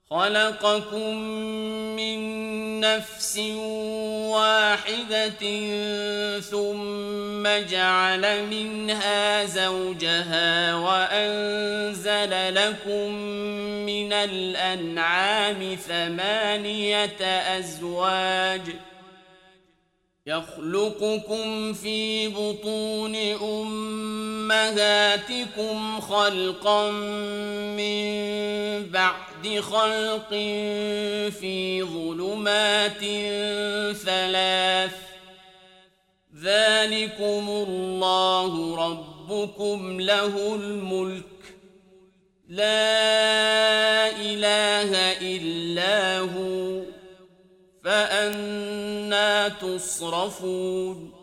خلقكم من نفس واحدة ثم جعل منها زوجها وأنزل لكم من الأنعام 8 أزواج يخلقكم في بطون أمهاتكم خلقا من بعد خلق في ظلمات 3 ذلكم الله ربكم له الملك لا إله إلا هو فأنى تصرفون